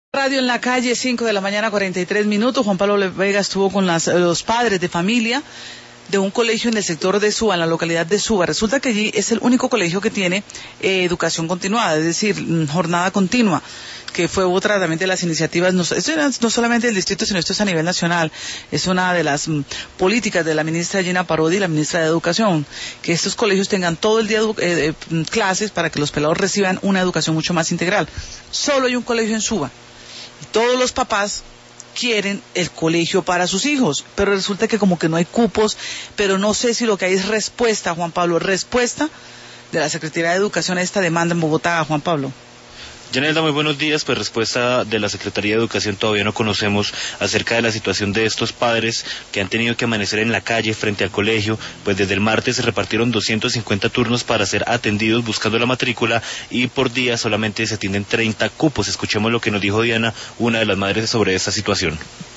Radio en la calle, 5 de la mañana, 43 minutos. Juan Pablo Vega estuvo con los padres de familia de un colegio en el sector de Suba, en la localidad de Suba. Resulta que allí es el único colegio que tiene educación continuada, es decir, jornada continua, que fue otra también de las iniciativas, esto no solamente del distrito, sino esto es a nivel nacional. Es una de las políticas de la ministra Gina Parodi, la ministra de Educación, que estos colegios tengan todo el día clases para que los pelados reciban una educación mucho más integral. Solo hay un colegio en Suba. Y todos los papás quieren el colegio para sus hijos, pero resulta que como que no hay cupos, pero no sé si lo que hay es respuesta, Juan Pablo, respuesta de la Secretaría de Educación a esta demanda en Bogotá, Juan Pablo. Yanelda, muy buenos días. Pues respuesta de la Secretaría de Educación todavía no conocemos acerca de la situación de estos padres que han tenido que amanecer en la calle frente al colegio. Pues desde el martes se repartieron 250 turnos para ser atendidos buscando la matrícula y por día solamente se atienden 30 cupos. Escuchemos lo que nos dijo Diana, una de las madres, sobre esta situación.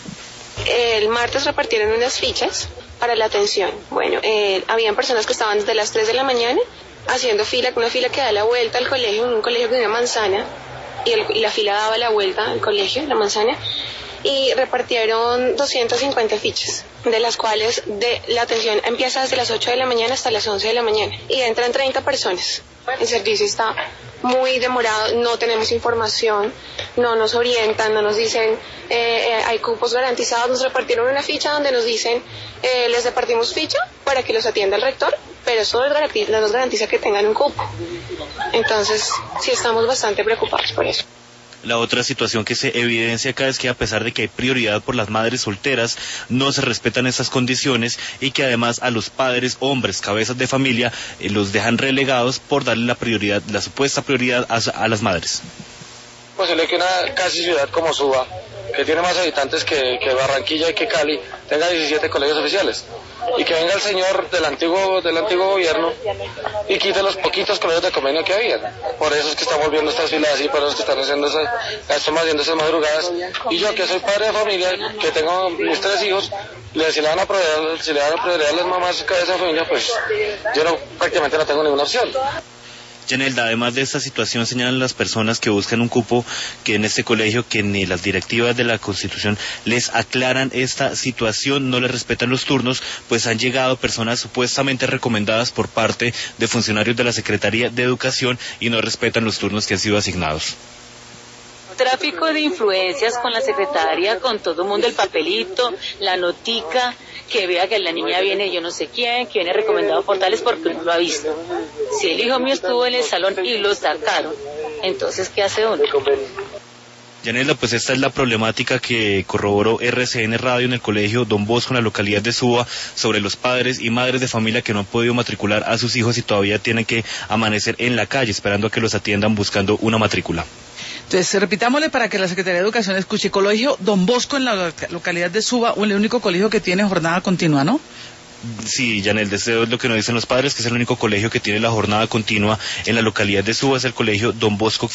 El martes repartieron unas fichas para la atención. Bueno, habían personas que estaban desde las 3 de la mañana haciendo fila, una fila que da la vuelta al colegio, un colegio que tiene una manzana, y la fila daba la vuelta al colegio, la manzana, y repartieron 250 fichas, de las cuales la atención empieza desde las 8 de la mañana hasta las 11 de la mañana, y entran 30 personas. El servicio está muy demorado, no tenemos información, no nos orientan, no nos dicen, hay cupos garantizados. Nos repartieron una ficha donde nos dicen, les repartimos ficha para que los atienda el rector, pero eso no nos garantiza que tengan un cupo. Entonces, sí estamos bastante preocupados por eso. La otra situación que se evidencia acá es que a pesar de que hay prioridad por las madres solteras, no se respetan estas condiciones y que además a los padres, hombres, cabezas de familia, los dejan relegados por darle la prioridad, la supuesta prioridad a las madres. Posible que una casi ciudad como Suba, que tiene más habitantes que Barranquilla y que Cali, tenga 17 colegios oficiales, y que venga el señor del antiguo gobierno y quite los poquitos colegios de convenio que había. Por eso es que estamos viendo estas filas así, por eso es que están haciendo esas madrugadas. Y yo, que soy padre de familia, que tengo mis 3 hijos, si le van a proveer a las mamás de esa familia, pues yo prácticamente no tengo ninguna opción. Yanelda, además de esta situación, señalan las personas que buscan un cupo que en este colegio, que ni las directivas de la Constitución les aclaran esta situación, no les respetan los turnos, pues han llegado personas supuestamente recomendadas por parte de funcionarios de la Secretaría de Educación y no respetan los turnos que han sido asignados. Tráfico de influencias con la secretaria, con todo el mundo, el papelito, la notica, que vea que la niña viene yo no sé quién, que viene recomendado por tales porque no lo ha visto. Si el hijo mío estuvo en el salón y lo sacaron, entonces ¿qué hace uno? Yanelda, pues esta es la problemática que corroboró RCN Radio en el colegio Don Bosco en la localidad de Suba sobre los padres y madres de familia que no han podido matricular a sus hijos y todavía tienen que amanecer en la calle esperando a que los atiendan buscando una matrícula. Entonces, repitámosle para que la Secretaría de Educación escuche. Colegio Don Bosco en la localidad de Suba, el único colegio que tiene jornada continua, ¿no? Sí, Yanelda, eso es lo que nos dicen los padres, que es el único colegio que tiene la jornada continua en la localidad de Suba, es el colegio Don Bosco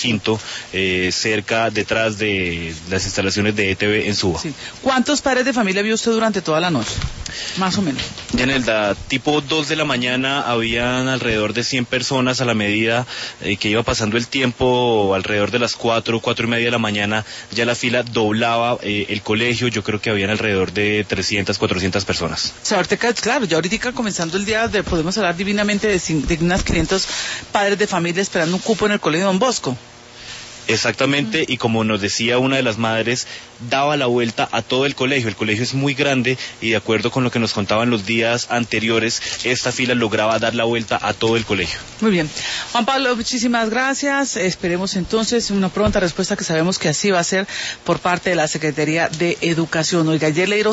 V, detrás de las instalaciones de ETV en Suba. Sí. ¿Cuántos padres de familia vio usted durante toda la noche? Más o menos. Yanelda, tipo 2 de la mañana habían alrededor de 100 personas a la medida que iba pasando el tiempo, alrededor de las 4 y media de la mañana, ya la fila doblaba el colegio, yo creo que habían alrededor de 300, 400 personas. O sea, claro, ya ahorita comenzando el día podemos hablar divinamente de unas 500 padres de familia esperando un cupo en el colegio Don Bosco. Exactamente, y como nos decía una de las madres, daba la vuelta a todo el colegio es muy grande y de acuerdo con lo que nos contaban los días anteriores, esta fila lograba dar la vuelta a todo el colegio. Muy bien, Juan Pablo, muchísimas gracias, esperemos entonces una pronta respuesta que sabemos que así va a ser por parte de la Secretaría de Educación. Oiga, ayer leyeron